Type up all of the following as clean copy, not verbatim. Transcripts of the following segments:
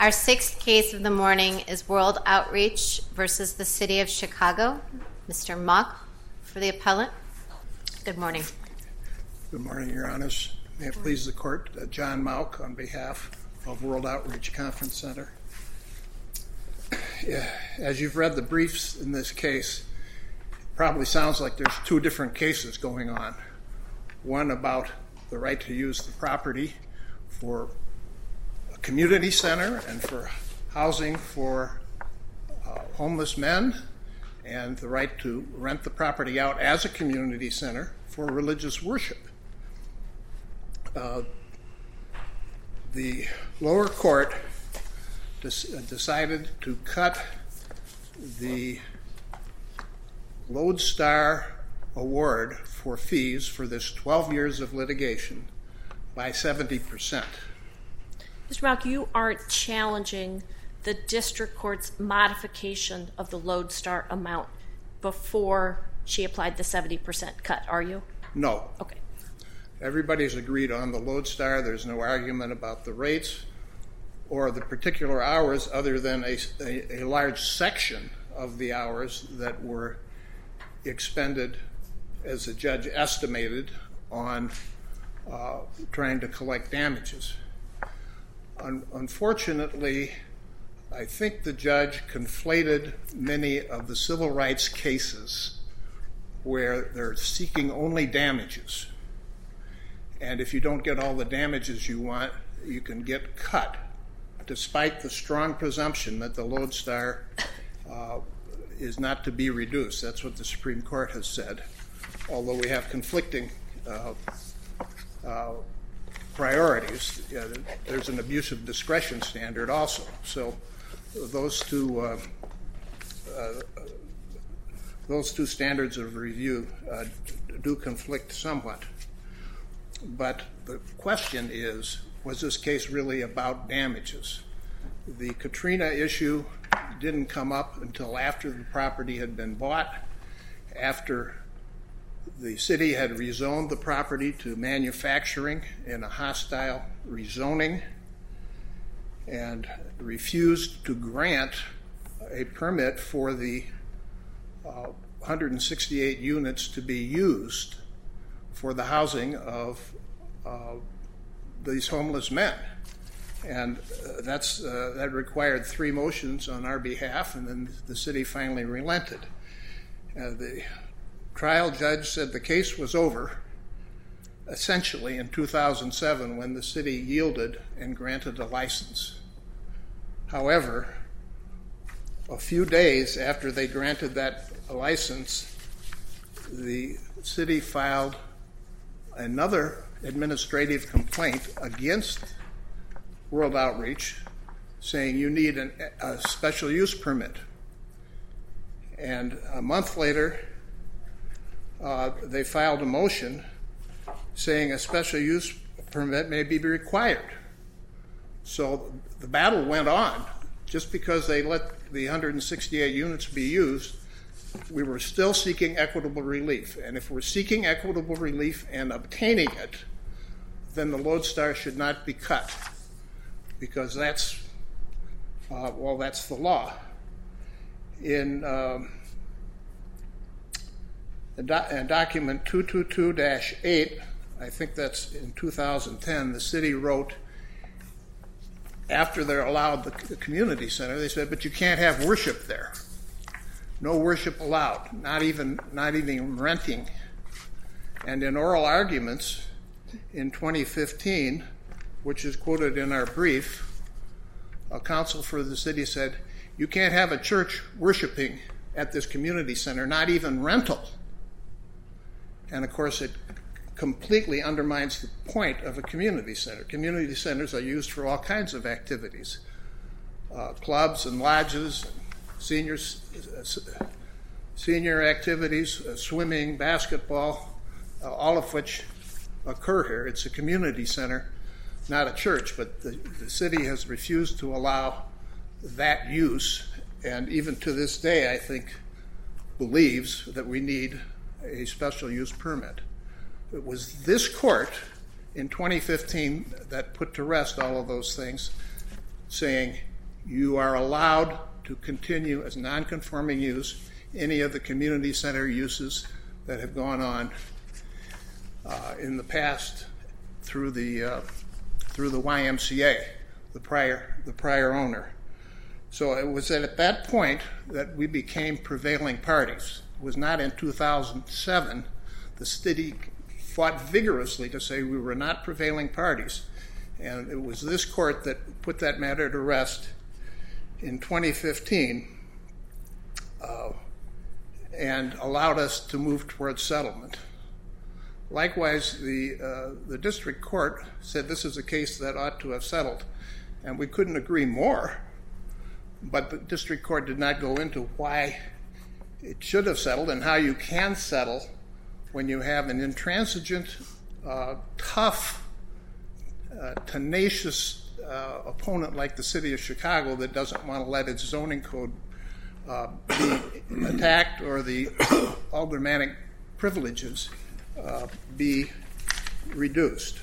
Our sixth case of the morning is World Outreach versus the City of Chicago. Mr. Mock for the appellant. Good morning. Good morning, Your Honors. May it please the Court, John Mauck on behalf of World Outreach Conference Center. As you've read the briefs in this case, it probably sounds like there's two different cases going on. One about the right to use the property for a community center and for housing for homeless men, and the right to rent the property out as a community center for religious worship. The lower court decided to cut the Lodestar award for fees for this 12 years of litigation by 70%. Mr. Mauck, you aren't challenging the district court's modification of the Lodestar amount before she applied the 70% cut, are you? No. Okay. Everybody's agreed on the Lodestar. There's no argument about the rates or the particular hours other than a large section of the hours that were expended, as the judge estimated, on trying to collect damages. Unfortunately, I think the judge conflated many of the civil rights cases where they're seeking only damages. And if you don't get all the damages you want, you can get cut, despite the strong presumption that the Lodestar is not to be reduced. That's what the Supreme Court has said, although we have conflicting priorities. There's an abuse of discretion standard also. So those two standards of review do conflict somewhat. But the question is, was this case really about damages? The Katrina issue didn't come up until after the property had been bought, after the city had rezoned the property to manufacturing in a hostile rezoning and refused to grant a permit for the 168 units to be used for the housing of these homeless men. And that required 3 motions on our behalf, and then the city finally relented. The trial judge said the case was over, essentially in 2007, when the city yielded and granted a license. However, a few days after they granted that license, the city filed another administrative complaint against World Outreach, saying you need a special use permit. And a month later, they filed a motion saying a special use permit may be required. So the battle went on. Just because they let the 168 units be used, we were still seeking equitable relief. And if we're seeking equitable relief and obtaining it, then the Lodestar should not be cut, because that's the law. In document 222-8, I think that's in 2010, the city wrote, after they're allowed the community center, they said, but you can't have worship there. No worship allowed, not even renting. And in oral arguments in 2015, which is quoted in our brief, a counsel for the city said, you can't have a church worshiping at this community center, not even rental. And of course, it completely undermines the point of a community center. Community centers are used for all kinds of activities, clubs and lodges, senior activities, swimming, basketball, all of which occur here. It's a community center, not a church, but the city has refused to allow that use, and even to this day, I think, believes that we need a special use permit. It was this court in 2015 that put to rest all of those things, saying you are allowed to continue as non-conforming use any of the community center uses that have gone on in the past through the YMCA, the prior owner. So it was at that point that we became prevailing parties. It was not in 2007. The city fought vigorously to say we were not prevailing parties. And it was this court that put that matter to rest in 2015 and allowed us to move towards settlement. Likewise, the district court said this is a case that ought to have settled, and we couldn't agree more, but the district court did not go into why it should have settled and how you can settle when you have an intransigent, tough, tenacious opponent like the city of Chicago that doesn't want to let its zoning code be attacked or the aldermanic privileges be reduced.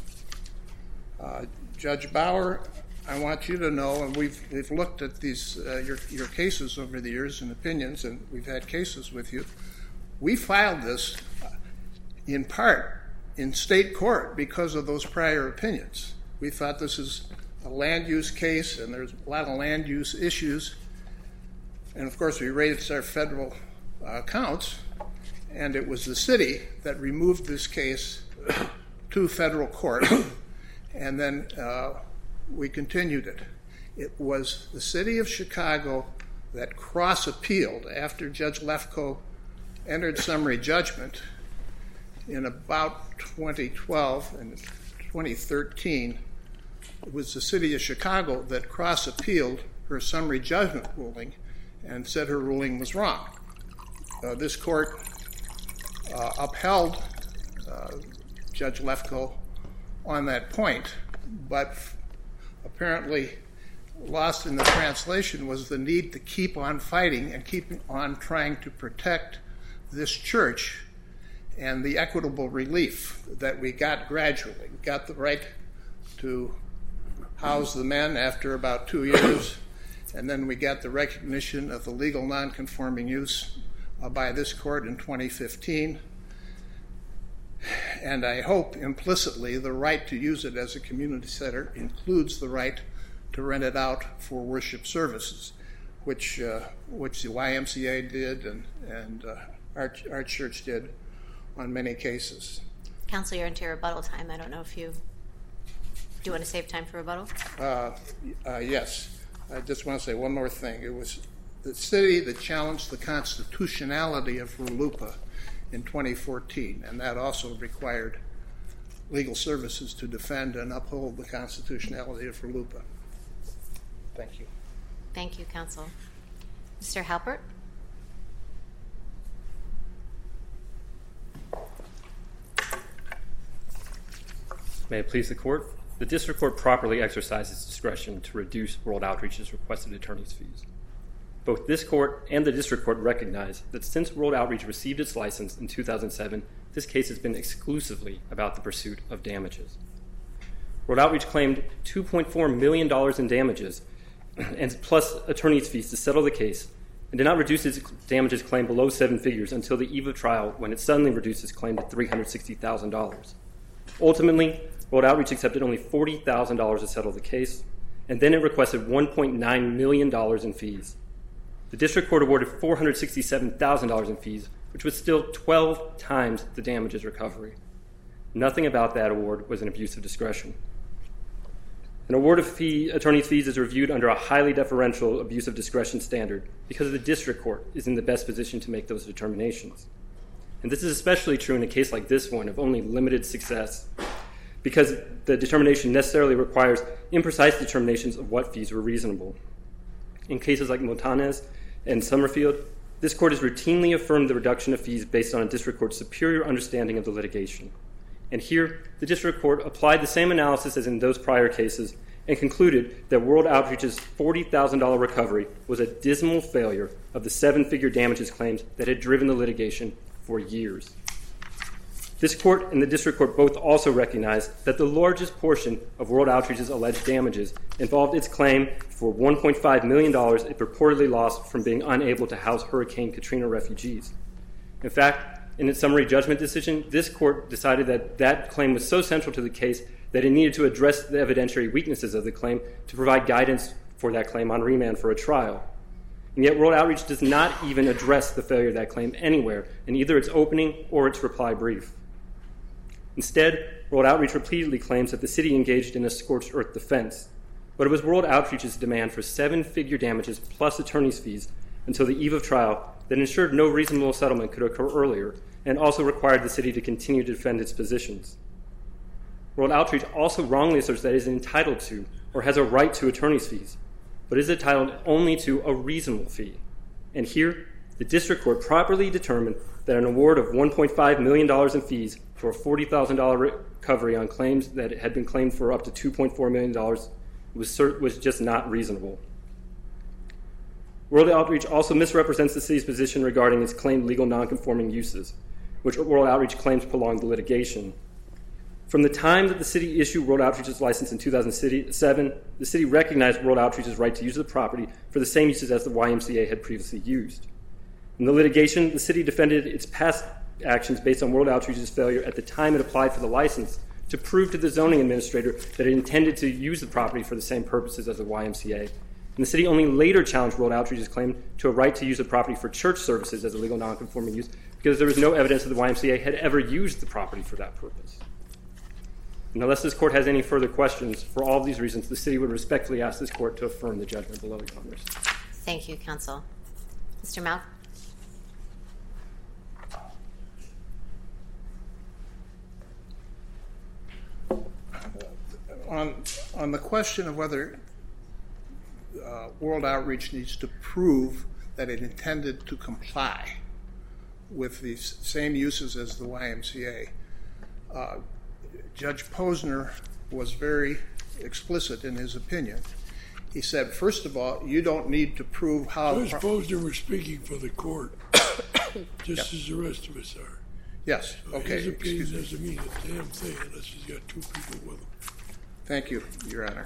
Judge Bauer, I want you to know, and we've looked at these your cases over the years and opinions, and we've had cases with you. We filed this in part in state court because of those prior opinions. We thought this is a land use case, and there's a lot of land use issues. And of course, we raised our federal counts, and it was the city that removed this case to federal court, and then we continued it. It was the city of Chicago that cross-appealed after Judge Lefkoe entered summary judgment in about 2012 and 2013. It was the city of Chicago that cross-appealed her summary judgment ruling and said her ruling was wrong. This court upheld Judge Lefkoe on that point, but apparently lost in the translation was the need to keep on fighting and keep on trying to protect this church and the equitable relief that we got gradually. We got the right to house the men after about 2 years, and then we got the recognition of the legal non-conforming use by this court in 2015. And I hope implicitly the right to use it as a community center includes the right to rent it out for worship services, which the YMCA did and our church did on many cases. Counsel, you're into your rebuttal time. I don't know if you want to save time for rebuttal? Yes. I just want to say one more thing. It was the city that challenged the constitutionality of RLUIPA in 2014, and that also required legal services to defend and uphold the constitutionality of RLUIPA. Thank you. Thank you, Counsel. Mr. Halpert? May it please the court. The district court properly exercised its discretion to reduce World Outreach's requested attorney's fees. Both this court and the district court recognize that since World Outreach received its license in 2007, this case has been exclusively about the pursuit of damages. World Outreach claimed $2.4 million in damages and plus attorney's fees to settle the case, and did not reduce its damages claim below 7 figures until the eve of trial, when it suddenly reduced its claim to $360,000. Ultimately, World Outreach accepted only $40,000 to settle the case, and then it requested $1.9 million in fees. The district court awarded $467,000 in fees, which was still 12 times the damages recovery. Nothing about that award was an abuse of discretion. An award of attorney's fees is reviewed under a highly deferential abuse of discretion standard because the district court is in the best position to make those determinations. And this is especially true in a case like this one of only limited success, because the determination necessarily requires imprecise determinations of what fees were reasonable. In cases like Montanez and Summerfield, this court has routinely affirmed the reduction of fees based on a district court's superior understanding of the litigation. And here, the district court applied the same analysis as in those prior cases and concluded that World Outreach's $40,000 recovery was a dismal failure of the 7-figure damages claims that had driven the litigation for years. This court and the district court both also recognized that the largest portion of World Outreach's alleged damages involved its claim for $1.5 million it purportedly lost from being unable to house Hurricane Katrina refugees. In fact, in its summary judgment decision, this court decided that that claim was so central to the case that it needed to address the evidentiary weaknesses of the claim to provide guidance for that claim on remand for a trial. And yet World Outreach does not even address the failure of that claim anywhere in either its opening or its reply brief. Instead, World Outreach repeatedly claims that the city engaged in a scorched earth defense, but it was World Outreach's demand for 7-figure damages plus attorney's fees until the eve of trial that ensured no reasonable settlement could occur earlier and also required the city to continue to defend its positions. World Outreach also wrongly asserts that it is entitled to or has a right to attorney's fees, but is entitled only to a reasonable fee. And here, the district court properly determined that an award of $1.5 million in fees for a $40,000 recovery on claims that had been claimed for up to $2.4 million was just not reasonable. World Outreach also misrepresents the city's position regarding its claimed legal nonconforming uses, which World Outreach claims prolonged the litigation. From the time that the city issued World Outreach's license in 2007, the city recognized World Outreach's right to use the property for the same uses as the YMCA had previously used. In the litigation, the city defended its past actions based on World Outreach's failure at the time it applied for the license to prove to the zoning administrator that it intended to use the property for the same purposes as the YMCA. And the city only later challenged World Outreach's claim to a right to use the property for church services as a legal nonconforming use because there was no evidence that the YMCA had ever used the property for that purpose. And unless this court has any further questions, for all of these reasons, the city would respectfully ask this court to affirm the judgment below, Your Honors. Thank you, counsel. Mr. Mount? On the question of whether World Outreach needs to prove that it intended to comply with the same uses as the YMCA, Judge Posner was very explicit in his opinion. He said, first of all, you don't need to prove how... Judge Posner was speaking for the court, just as the rest of us are. Yes, So okay. his opinion doesn't mean a damn thing unless he's got two people with him. Thank you, Your Honor.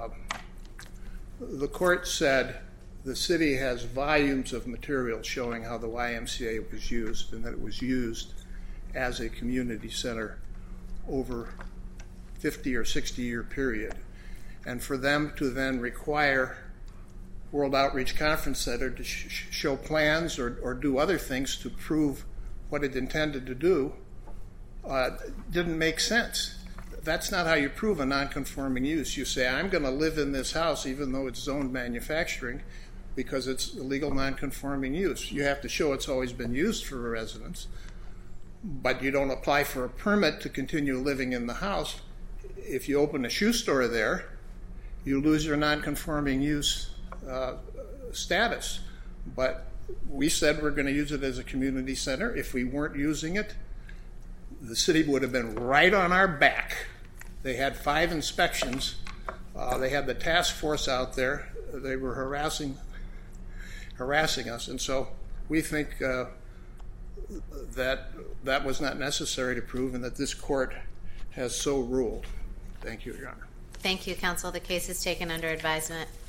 The court said the city has volumes of material showing how the YMCA was used and that it was used as a community center over 50 or 60-year period. And for them to then require World Outreach Conference Center to show plans or do other things to prove what it intended to do didn't make sense. That's not how you prove a nonconforming use. You say, I'm going to live in this house even though it's zoned manufacturing because it's a legal nonconforming use. You have to show it's always been used for a residence, but you don't apply for a permit to continue living in the house. If you open a shoe store there, you lose your nonconforming use status. But we said we're going to use it as a community center. If we weren't using it, the city would have been right on our back. They had 5 inspections. They had the task force out there. They were harassing us. And so we think that was not necessary to prove and that this court has so ruled. Thank you, Your Honor. Thank you, counsel. The case is taken under advisement.